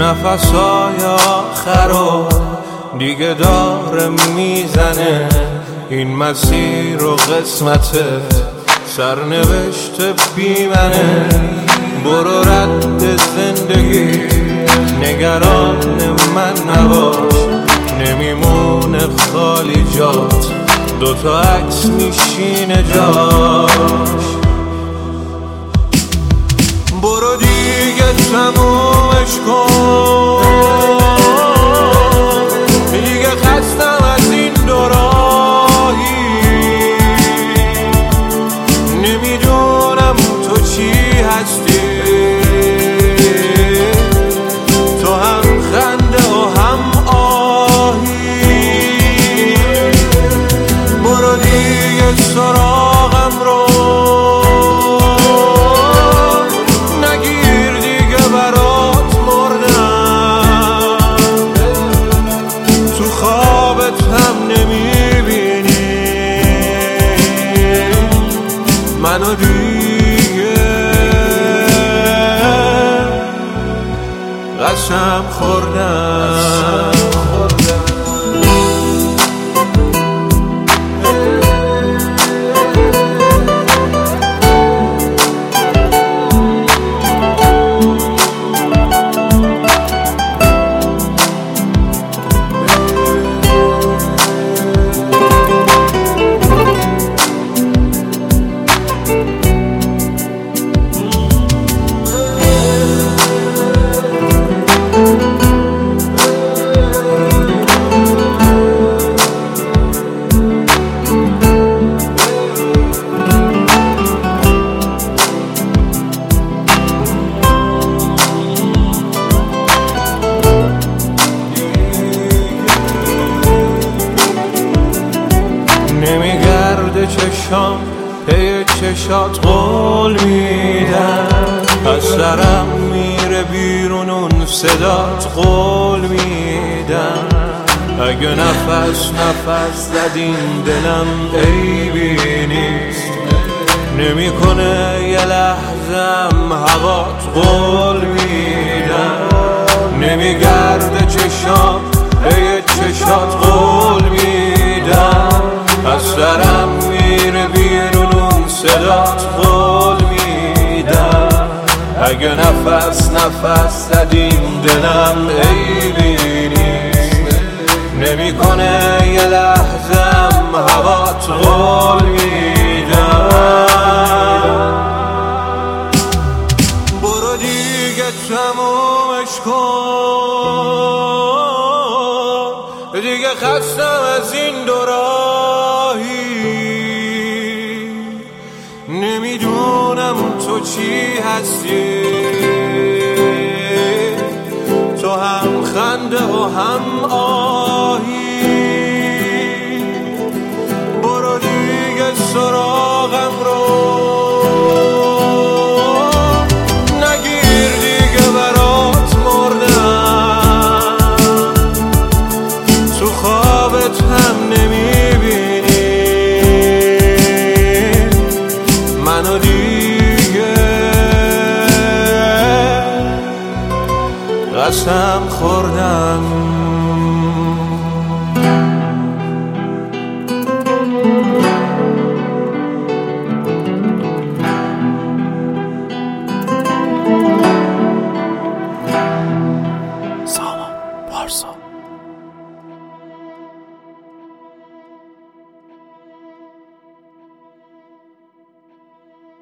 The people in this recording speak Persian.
نفسای آخرو دیگه داره میزنه، این مسیر و قسمتت سرنوشت بی منه. برو رد زندگی نگران من نباش، نمیمونه خالی جات، دوتا عکس میشینه جاش. برو دیگه تمومش کن، دیگه خستم از این دوراهی، نمیدونم تو چی هستی، تو هم خنده و هم آهی. برو دیگه سراغم رو نگیر، دیگه برات مردم، تو خوابت هم نمیبینی منو دیگه، قسم خوردم. نمیگرده چشام پی چشات قول میدن، از سرم میره بیرون اون صدات قول میدن. اگه نفس زدین دلم عیبی نیست، نمیکنه یه لحظم هوات قول میدن. نمیگرده چشام پی چشات قول میدن، از سرم میره بیرون اون صدات قول میدن. اگه نفس زدیم دلم عیبی نیست، نمیکنه یه لحظم هوات قول میدن. برو دیگه تمومش کن، دیگه خستم از این دوراهی، نمیدونم تو چی هستی، تو هم خنده و هم آهی. برو دیگه سراغم رو نگیر، دیگه برات مردم، تو خوابت هم نمیبینی منو دیگه، قسم خوردم.